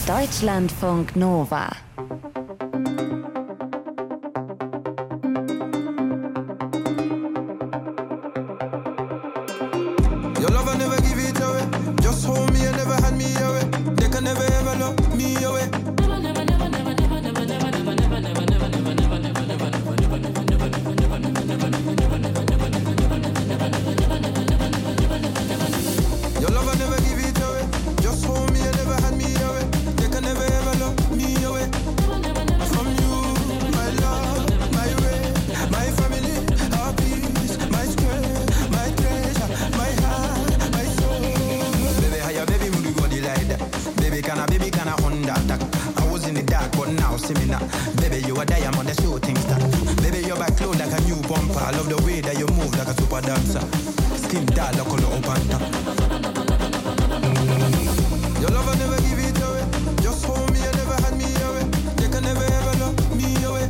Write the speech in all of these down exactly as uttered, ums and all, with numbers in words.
Deutschlandfunk Nova. Your lover never give it away. Just hold me and never hand me away. They can never ever love me away. Never, never, never, never, never, never, never, never, never, never, never, never, never, never, never, never, never, your lover never give it away. Just hold me and never hand me away. They can never ever love me away. From you, my love, my way, my family, our peace, my strength, my treasure, my heart, my soul. Baby, how your baby move body like that? Baby, can I, baby, can I under attack? I was in the dark, but now see me now. Baby, you a diamond, the shooting star. Baby, your back clothes like a new bumper. I love the way that you move like a super dancer. Skin dark, like a little panther. Your lover never give it away. Just hold me and never hand me away. They can never ever love me away.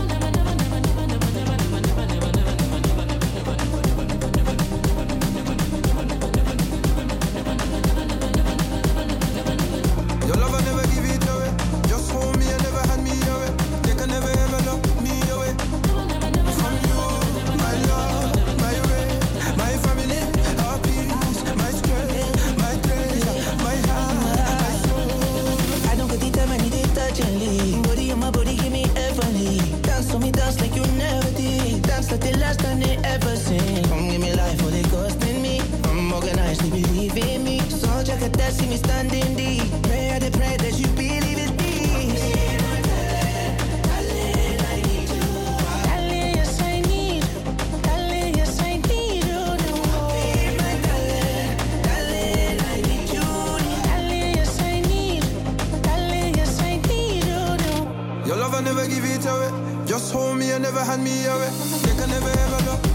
Your lover never give it away. Just hold me and never hand me away. They can never ever love me away. From you, my love, my way, my family, our peace, my strength, my treasure, my heart, my soul. I don't get the time, I need it urgently. Body on my body, give me heavenly. Dance on me, dance like you never did. Dance like the last time they ever seen. Come give me life, what they costing me. I'm organized, they believe in me. So check it, that see me standing deep. Pray, I dey pray that you believe in me. Your lover never give it away. Just hold me and never hand me away. They can never ever love